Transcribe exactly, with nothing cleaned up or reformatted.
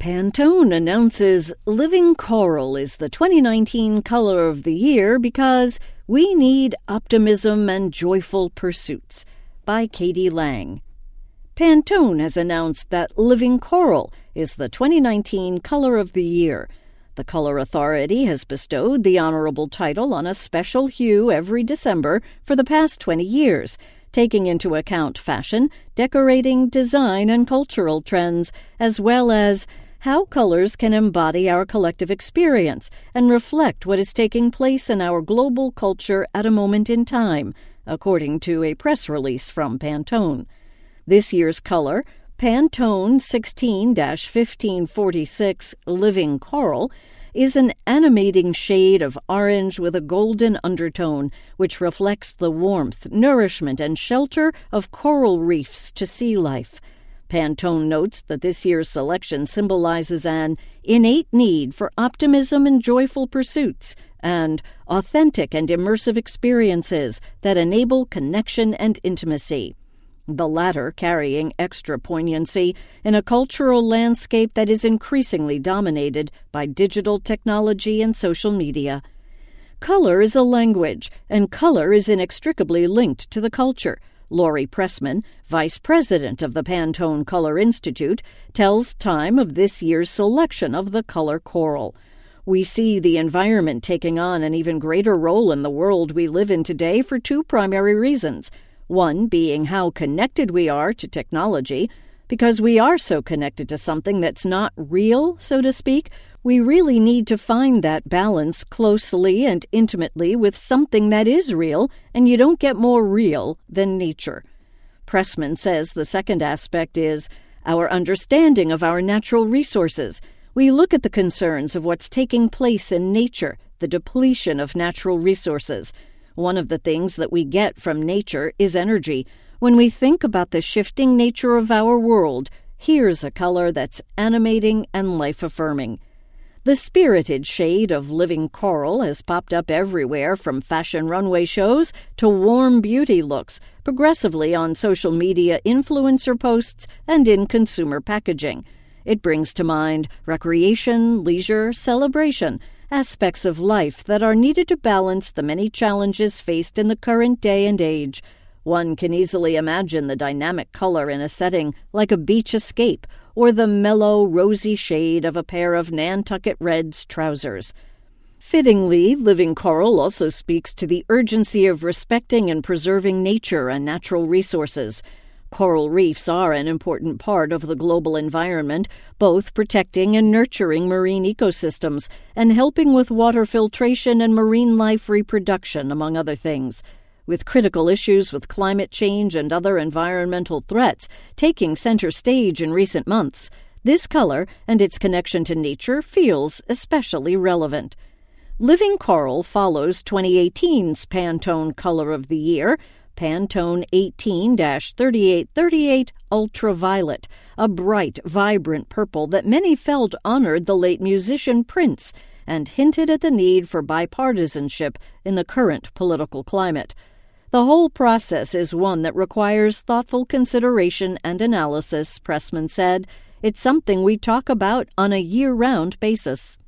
Pantone announces Living Coral is the twenty nineteen color of the year because we need optimism and joyful pursuits, by Katie Lang. Pantone has announced that Living Coral is the twenty nineteen color of the year. The Color Authority has bestowed the honorable title on a special hue every December for the past twenty years, taking into account fashion, decorating, design, and cultural trends, as well as how colors can embody our collective experience and reflect what is taking place in our global culture at a moment in time, according to a press release from Pantone. This year's color, Pantone sixteen fifteen forty-six Living Coral, is an animating shade of orange with a golden undertone, which reflects the warmth, nourishment, and shelter of coral reefs to sea life. Pantone notes that this year's selection symbolizes an innate need for optimism and joyful pursuits, and authentic and immersive experiences that enable connection and intimacy, the latter carrying extra poignancy in a cultural landscape that is increasingly dominated by digital technology and social media. Color is a language, and color is inextricably linked to the culture. Lori Pressman, vice president of the Pantone Color Institute, tells Time of this year's selection of the color coral. We see the environment taking on an even greater role in the world we live in today for two primary reasons. One being how connected we are to technology. Because we are so connected to something that's not real, so to speak, we really need to find that balance closely and intimately with something that is real, and you don't get more real than nature. Pressman says the second aspect is our understanding of our natural resources. We look at the concerns of what's taking place in nature, the depletion of natural resources. One of the things that we get from nature is energy. When we think about the shifting nature of our world, here's a color that's animating and life-affirming. The spirited shade of Living Coral has popped up everywhere, from fashion runway shows to warm beauty looks, progressively on social media influencer posts and in consumer packaging. It brings to mind recreation, leisure, celebration, aspects of life that are needed to balance the many challenges faced in the current day and age. One can easily imagine the dynamic color in a setting like a beach escape or the mellow, rosy shade of a pair of Nantucket Reds trousers. Fittingly, Living Coral also speaks to the urgency of respecting and preserving nature and natural resources. Coral reefs are an important part of the global environment, both protecting and nurturing marine ecosystems and helping with water filtration and marine life reproduction, among other things. With critical issues with climate change and other environmental threats taking center stage in recent months, this color and its connection to nature feels especially relevant. Living Coral follows twenty eighteen's Pantone Color of the Year, Pantone eighteen thirty-eight thirty-eight Ultraviolet, a bright, vibrant purple that many felt honored the late musician Prince and hinted at the need for bipartisanship in the current political climate. The whole process is one that requires thoughtful consideration and analysis, Pressman said. It's something we talk about on a year-round basis.